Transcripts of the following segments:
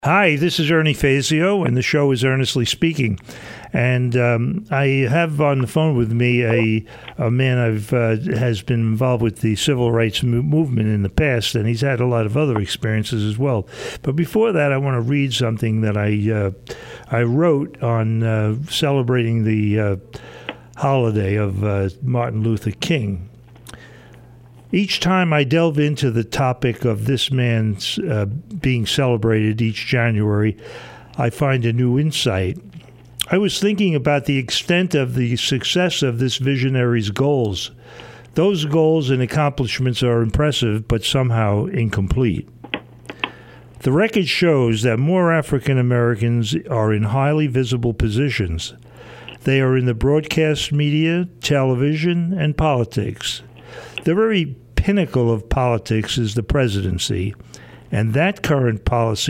Hi, this is Ernie Fazio, and the show is Earnestly Speaking. And I have on the phone with me a man has been involved with the civil rights movement in the past, and he's had a lot of other experiences as well. But before that, I want to read something that I wrote on celebrating the holiday of Martin Luther King. Each time I delve into the topic of this man's being celebrated each January, I find a new insight. I was thinking about the extent of the success of this visionary's goals. Those goals and accomplishments are impressive, but somehow incomplete. The record shows that more African Americans are in highly visible positions. They are in the broadcast media, television, and politics. The very pinnacle of politics is the presidency, and that current office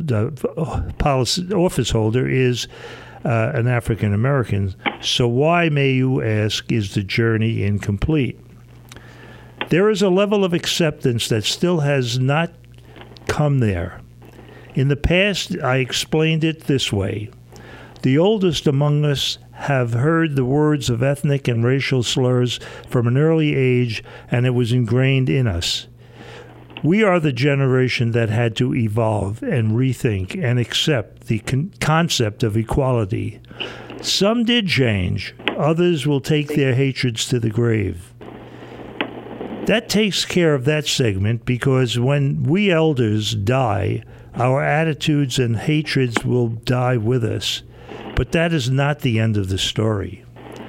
holder is an African American. So why, may you ask, is the journey incomplete? There is a level of acceptance that still has not come there. In the past, I explained it this way. The oldest among us have heard the words of ethnic and racial slurs from an early age, and it was ingrained in us. We are the generation that had to evolve and rethink and accept the concept of equality. Some did change. Others will take their hatreds to the grave. That takes care of that segment, because when we elders die, our attitudes and hatreds will die with us. But that is not the end of the story.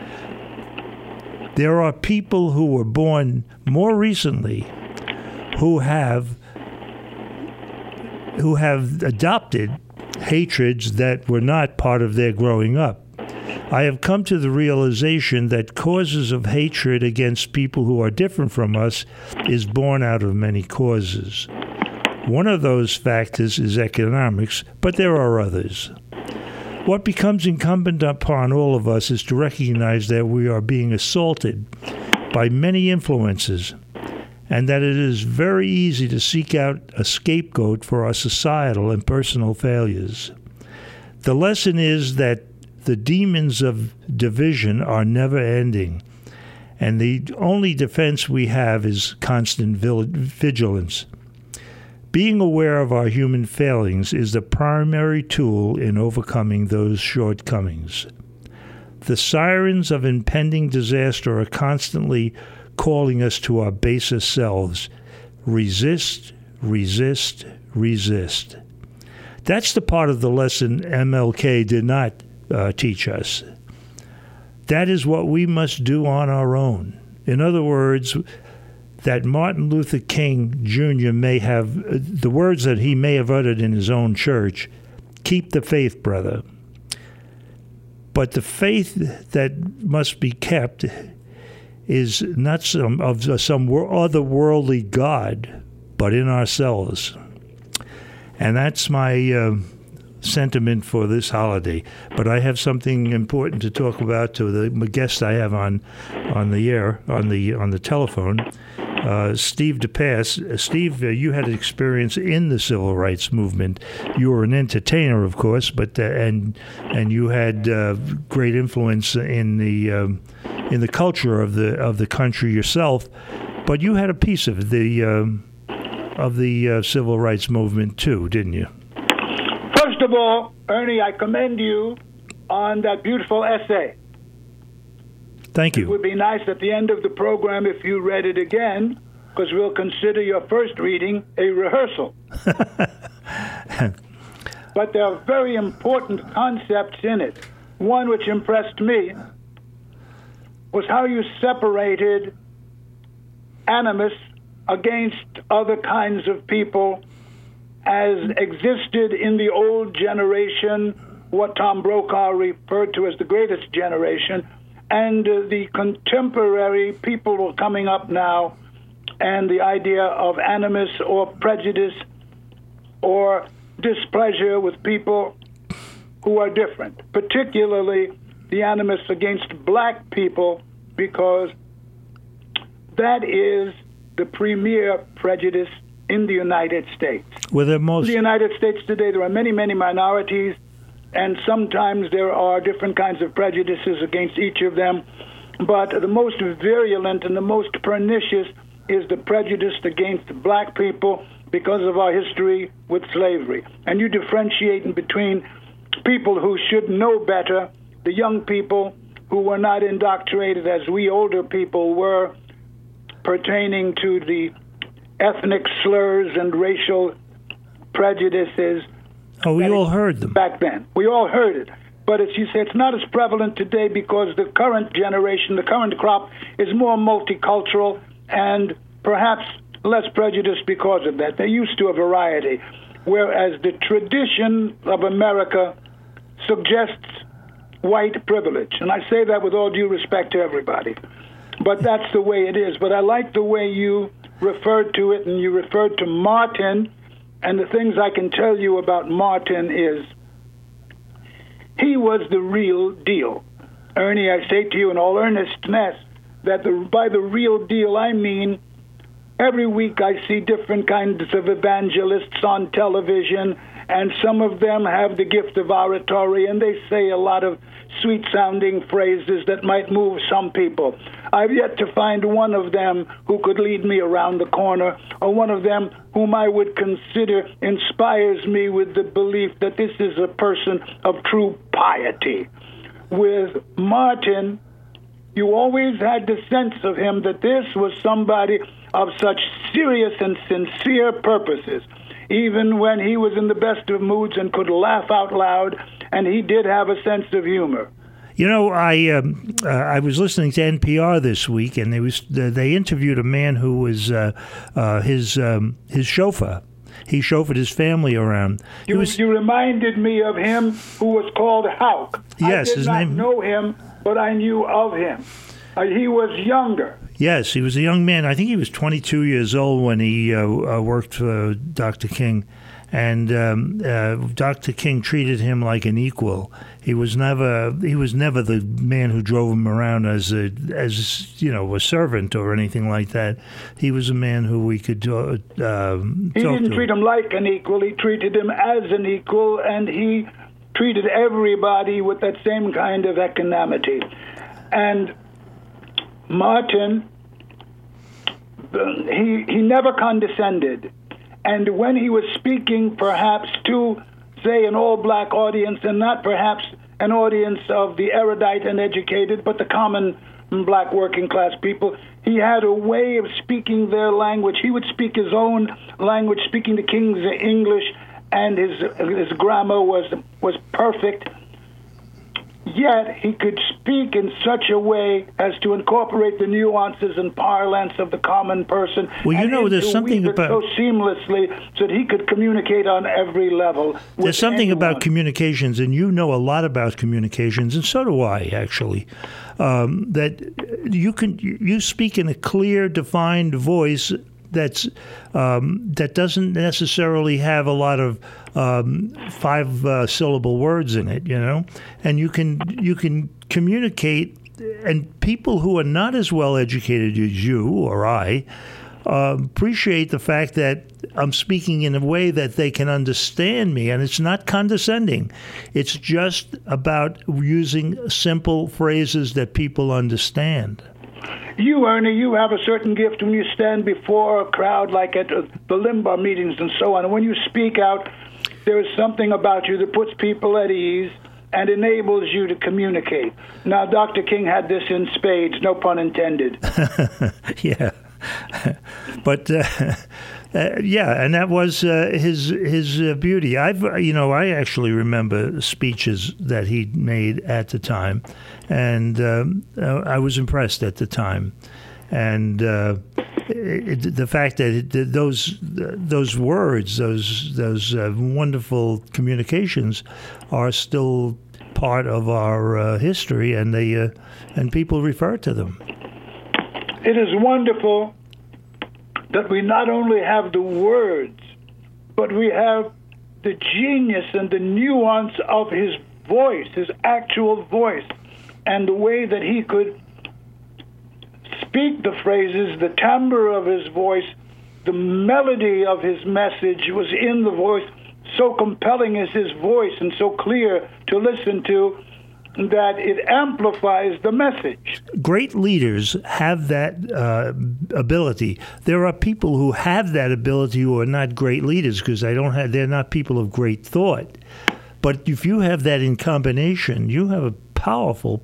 There are people who were born more recently who have adopted hatreds that were not part of their growing up. I have come to the realization that causes of hatred against people who are different from us is born out of many causes. One of those factors is economics, but there are others. What becomes incumbent upon all of us is to recognize that we are being assaulted by many influences, and that it is very easy to seek out a scapegoat for our societal and personal failures. The lesson is that the demons of division are never ending, and the only defense we have is constant vigilance. Being aware of our human failings is the primary tool in overcoming those shortcomings. The sirens of impending disaster are constantly calling us to our baser selves. Resist, resist, resist. That's the part of the lesson MLK did not teach us. That is what we must do on our own. In other words, that Martin Luther King Jr. may have, the words that he may have uttered in his own church, keep the faith, brother. But the faith that must be kept is not some otherworldly God, but in ourselves. And that's my sentiment for this holiday. But I have something important to talk about to the guest I have on the air, on the telephone. Steve DePass. Steve, you had experience in the civil rights movement. You were an entertainer, of course, but and you had great influence in the culture of the country yourself. But you had a piece of the civil rights movement too, didn't you? First of all, Ernie, I commend you on that beautiful essay. Thank you. It would be nice at the end of the program if you read it again, because we'll consider your first reading a rehearsal. But there are very important concepts in it. One which impressed me was how you separated animus against other kinds of people as existed in the old generation, what Tom Brokaw referred to as the greatest generation, and the contemporary people coming up now, and the idea of animus or prejudice or displeasure with people who are different, particularly the animus against black people, because that is the premier prejudice in the United States. Well, In the United States today, there are many, many minorities, and sometimes there are different kinds of prejudices against each of them. But the most virulent and the most pernicious is the prejudice against black people because of our history with slavery. And you differentiate in between people who should know better, the young people who were not indoctrinated as we older people were, pertaining to the ethnic slurs and racial prejudices. Oh, we all heard them. Back then. We all heard it. But as you say, it's not as prevalent today because the current generation, the current crop, is more multicultural and perhaps less prejudiced because of that. They're used to a variety, whereas the tradition of America suggests white privilege. And I say that with all due respect to everybody. But that's the way it is. But I like the way you referred to it, and you referred to Martin. And the things I can tell you about Martin is he was the real deal. Ernie, I say to you in all earnestness that by the real deal, I mean every week I see different kinds of evangelists on television, and some of them have the gift of oratory, and they say a lot of sweet-sounding phrases that might move some people. I've yet to find one of them who could lead me around the corner, or one of them whom I would consider inspires me with the belief that this is a person of true piety. With Martin, you always had the sense of him that this was somebody of such serious and sincere purposes, even when he was in the best of moods and could laugh out loud, and he did have a sense of humor. You know, I was listening to NPR this week, and they interviewed a man who was his chauffeur. He chauffeured his family around. You reminded me of him who was called Houck. Yes, his name. I did not know him, but I knew of him. He was younger. Yes, he was a young man. I think he was 22 years old when he worked for Dr. King. And Dr. King treated him like an equal. He was never the man who drove him around as a servant or anything like that. He was a man who we could talk to. He didn't treat him like an equal. He treated him as an equal, and he treated everybody with that same kind of equanimity. And Martin, he never condescended. And when he was speaking perhaps to, say, an all-black audience, and not perhaps an audience of the erudite and educated, but the common black working-class people, he had a way of speaking their language. He would speak his own language, speaking the King's English, and his grammar was perfect. Yet he could speak in such a way as to incorporate the nuances and parlance of the common person. Well, you know, there's something about so seamlessly so that he could communicate on every level. There's something about communications, and you know a lot about communications, and so do I, actually. That you speak in a clear, defined voice that doesn't necessarily have a lot of 5-syllable words in it, you know, and you can communicate, and people who are not as well educated as you or I appreciate the fact that I'm speaking in a way that they can understand me, and it's not condescending. It's just about using simple phrases that people understand. You, Ernie, you have a certain gift when you stand before a crowd, like at the Limbaugh meetings and so on. And when you speak out, there is something about you that puts people at ease and enables you to communicate. Now, Dr. King had this in spades, no pun intended. Yeah. But yeah, and that was his beauty. I actually remember speeches that he made at the time, and I was impressed at the time. And the fact that those words, those wonderful communications, are still part of our history, and people refer to them. It is wonderful that we not only have the words, but we have the genius and the nuance of his voice, his actual voice, and the way that he could speak the phrases, the timbre of his voice, the melody of his message was in the voice, so compelling is his voice and so clear to listen to, that it amplifies the message. Great leaders have that ability. There are people who have that ability who are not great leaders because they're not people of great thought. But if you have that in combination, you have a powerful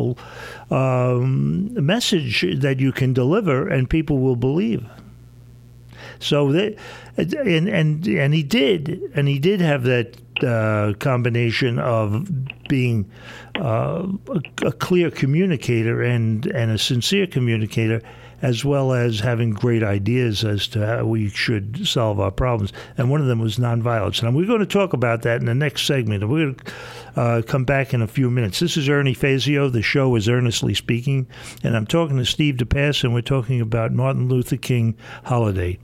message that you can deliver, and people will believe. So and he did have that combination of being a clear communicator and a sincere communicator, as well as having great ideas as to how we should solve our problems. And one of them was nonviolence. And we're going to talk about that in the next segment. And we're going to come back in a few minutes. This is Ernie Fazio. The show is Earnestly Speaking. And I'm talking to Steve DePass, and we're talking about Martin Luther King holiday.